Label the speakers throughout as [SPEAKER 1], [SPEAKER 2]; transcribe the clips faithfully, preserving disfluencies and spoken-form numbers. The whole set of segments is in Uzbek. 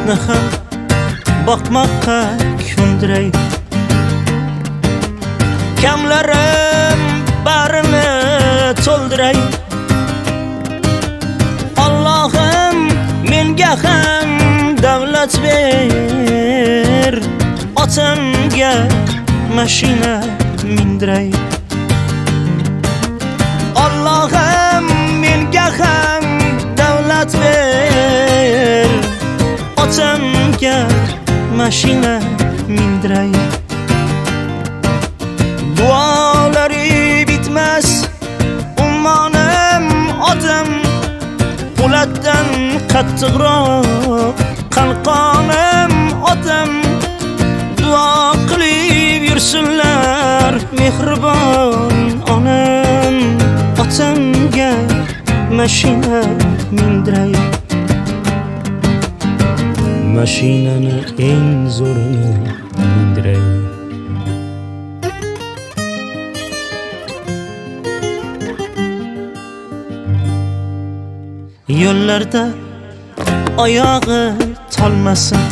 [SPEAKER 1] ko'zni ham boqmoqqa ko'ndiray. Kamlarim barini to'ldiray. Allohim menga ham davlat ber, otamga mashina mindiray. Allohim menga ham davlat ber, otamga mashina mindiray. Duolari bitmas ummonim otam, po'latdan qattiqroq qalqonim otam. Duo qilib yursinlar mehribon onam, otamga mashina mindiray. Mashinani eng zo'rini mindiray. Yo'llarda oyog'i tolmasin,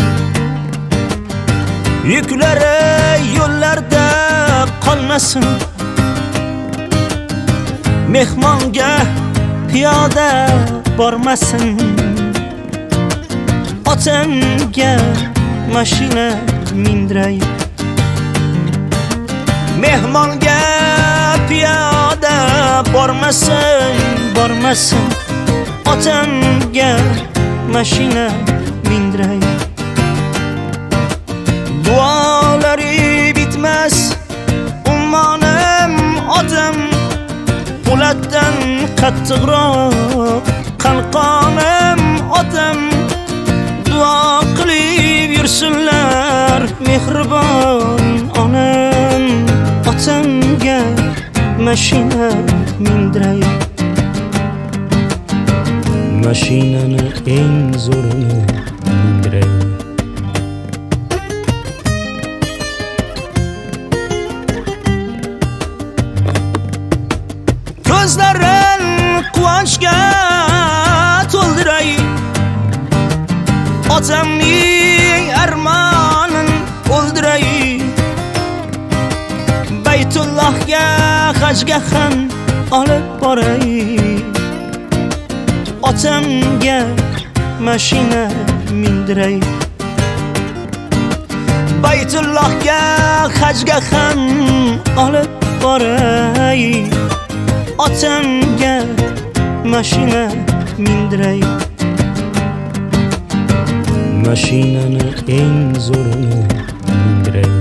[SPEAKER 1] yuklari yo'llarda qolmasin. Mehmonga piyoda bormasin, otamga mashina mindiray. Mehmonga piyoda bormasin, bormasin, otamga mashina mindiray. Duolari bitmas ummonim otam, po'latdan qattiqroq qalqonim otam. Duo qilib yursinlar mehribon onam, otamga mashina mindiray. Mashinani eng zo'rini mindiray. Ko'zlarin quvonchga to'ldiray. Otamning armonin o'ldiray. Baytullohga hajga ham olib boray. Otamga mashina mindiray. Baytullohga hajga ham olib boray. Otamga mashina mindiray. Mashinani eng zo'rini mindiray.